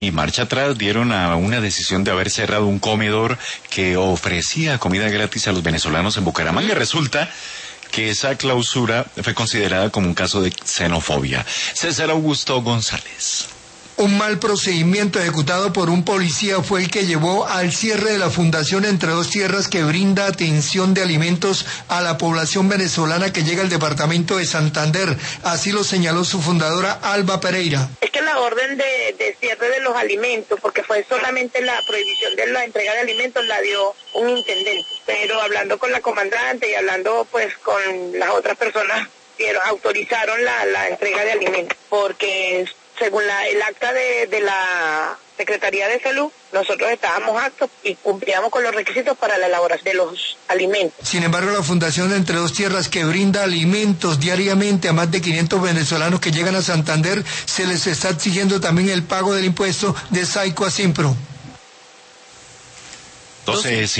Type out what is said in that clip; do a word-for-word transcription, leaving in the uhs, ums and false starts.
Y marcha atrás dieron a una decisión de haber cerrado un comedor que ofrecía comida gratis a los venezolanos en Bucaramanga. Resulta que esa clausura fue considerada como un caso de xenofobia. César Augusto González. Un mal procedimiento ejecutado por un policía fue el que llevó al cierre de la Fundación Entre Dos Tierras, que brinda atención de alimentos a la población venezolana que llega al departamento de Santander. Así lo señaló su fundadora, Alba Pereira. Es que la orden de, de cierre de los alimentos, porque fue solamente la prohibición de la entrega de alimentos, la dio un intendente. Pero hablando con la comandante y hablando pues con las otras personas, dieron, autorizaron la, la entrega de alimentos, porque según la, el acta de, de la Secretaría de Salud, nosotros estábamos aptos y cumplíamos con los requisitos para la elaboración de los alimentos. Sin embargo, la Fundación de Entre Dos Tierras, que brinda alimentos diariamente a más de quinientos venezolanos que llegan a Santander, se les está exigiendo también el pago del impuesto de Saico a Simpro. Entonces,